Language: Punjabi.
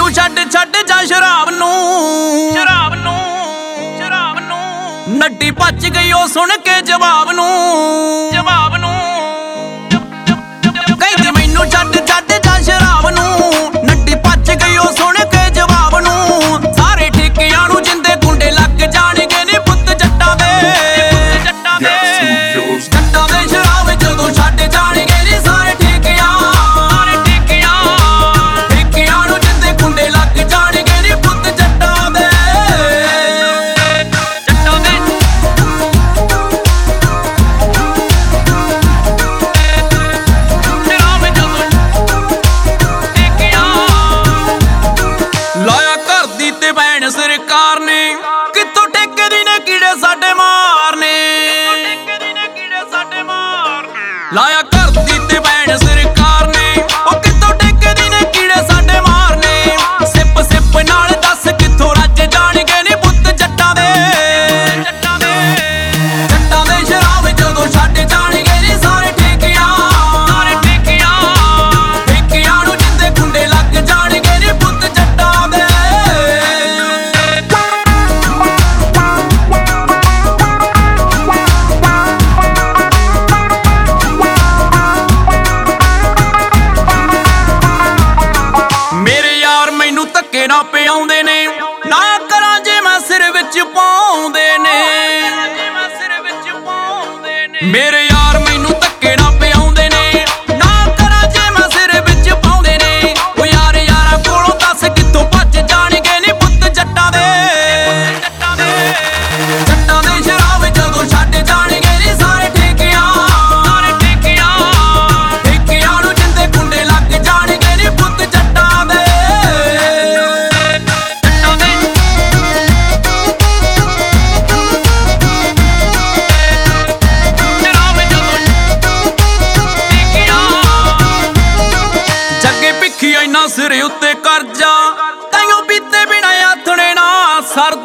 ਮੈਨੂੰ ਛੱਡ ਜਾ ਸ਼ਰਾਬ ਨੂੰ ਨੱਡੀ ਭੱਜ ਗਈ ਉਹ ਸੁਣ ਕੇ ਜਵਾਬ ਨੂੰ ਕਹਿੰਦੀ ਮੈਨੂੰ ਛੱਡ ਜਾ ਸ਼ਰਾਬ ਨੂੰ ਨੱਡੀ ਭੱਜ ਗਈ ਉਹ ਸੁਣ ਕੇ ਜਵਾਬ ਨੂੰ ਸਾਰੇ ਠੇਕਿਆਂ ਨੂੰ ਜਿੰਦੇ ਗੁੰਡੇ ਲੱਗ ਜਾਣਗੇ ਨੀ ਪੁੱਤ ਜੱਟਾਂ ਦੇ ਸ਼ਰਾਬ ਜਦੋਂ ਛੱਡ ਜਾਣਗੇ ਨੀ ਸਾਰੇ ਠੇਕਿਆਂ ਨੂੰ ਜਿੰਦੇ ਗੁੰਡੇ ਲੱਗ ਜਾਣਗੇ ਨੀ ਪੁੱਤ ਜੱਟਾਂ ਦੇ ਲਾਇਆ ਘਰ ਦੀ ਤੇ ਭੈਣ ਸਰਕਾਰ ਨੇ ਕਿੱਥੋਂ ਠੇਕੇ ਦੀ ਨੇ ਕੀੜੇ ਸਾਡੇ ਮਾਰਨੇ ਲਾਇਆ ਘਰ ਦੀ ਤੇ ਭੈਣ ਸਰਕਾਰ ਨੇ ਉਹ ਕਿੱਥੋਂ ਠੇਕੇ ਦੀ ਨੇ ਕੀੜੇ ਸਾਡੇ ਮਾਰਨੇ ਸਿਪ ਨਾਲ ਦੱਸ ਕਿੱਥੋਂ ਰੱਜ ਜਾਣਗੇ ਨੀ ਪੁੱਤ ਜੱਟਾਂ ਦੇ ਸ਼ਰਾਬ ਜਦੋਂ ਛੱਡ ਜਾਣਗੇ ਨੀ ਸਾਰੇ ਠੇਕਿਆਂ ਨੂੰ ਜਿੰਦੇ ਗੁੰਡੇ ਲੱਗ ਜਾਣਗੇ ਨੀ ਪੁੱਤ ਜੱਟਾਂ ਦੇ ਮੇਰੇ ਯਾਰ ਮੈਨੂੰ ਧੱਕੇ ਨਾ ਪਿਆਉਂਦੇ ਨੇ ਨਾ ਕਰਾਂ ਜੇ ਮੈਂ ਸਿਰ ਵਿੱਚ ਪਾਉਂਦੇ ਨੇ ਮੇਰੇ ਯਾਰ ਮੈਨੂੰ ਧੱਕੇ ਨਾ ਪਿਆਉਂਦੇ ਨੇ ਨਾ ਕਰਾਂ ਜੇ ਮੈਂ ਸਿਰ ਵਿੱਚ ਪਾਉਂਦੇ ਨੇ ਉਹ ਯਾਰਾਂ ਕੋਲੋਂ ਦੱਸ ਕਿੱਥੋਂ ਭੱਜ ਜਾਣਗੇ ਨੀ ਪੁੱਤ ਜੱਟਾਂ ਦੇ ਸ਼ਰਾਬ ਜਦੋਂ ਛੱਡ ਜਾਣਗੇ ਨੀ ਸਾਰੇ ਠੇਕਿਆਂ ਨੂੰ ਜਿੰਦੇ ਗੁੰਡੇ ਲੱਗ ਜਾਣਗੇ ਨੀ ਪੁੱਤ ਜੱਟਾਂ ਦੇ ਜੱਗੇ ਭਿੱਖੀ ਇੰਨਾ ਸਿਰ ਉੱਤੇ ਕਰਜ਼ਾ ਤਾਈਓ ਪੀਤੇ ਬਿਨਾ ਆਥਣੇ ਨਾ ਸਰਦਾ